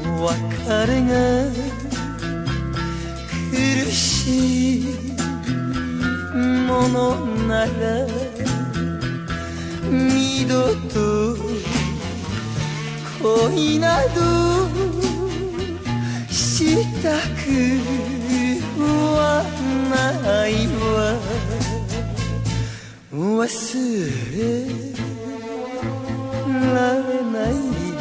別れが苦しいものなら二度と恋などしたくはないわ。忘れられない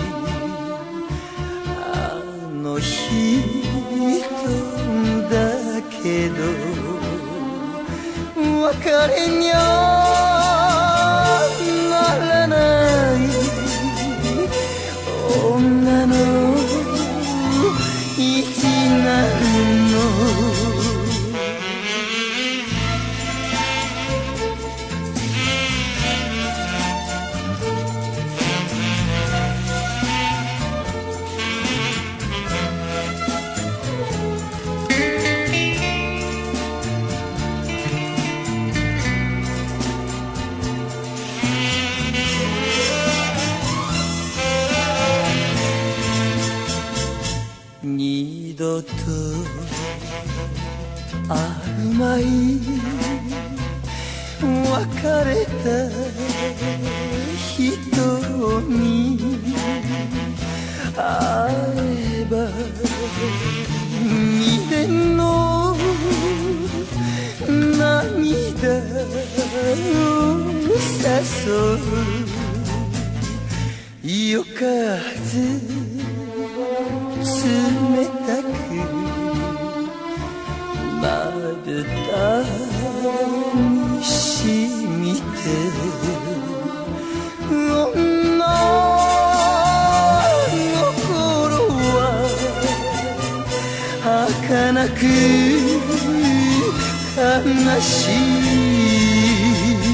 あの人だけど、別れにゃならない女の意地なの。二度と会うまい別れた人に会えば未練の涙を誘う夜風冷たくまぶたに染みて女心は儚く悲しい。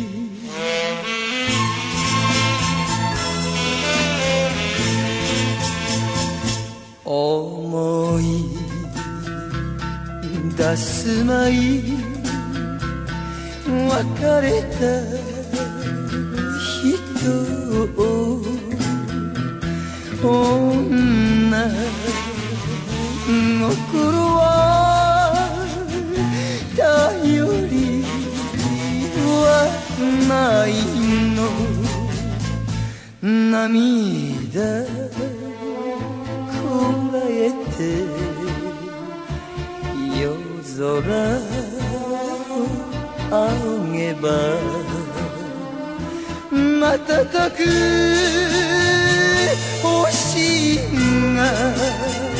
思い出すまい別れた人を女心は頼りはないの。涙こらえて夜空を仰げば瞬く星が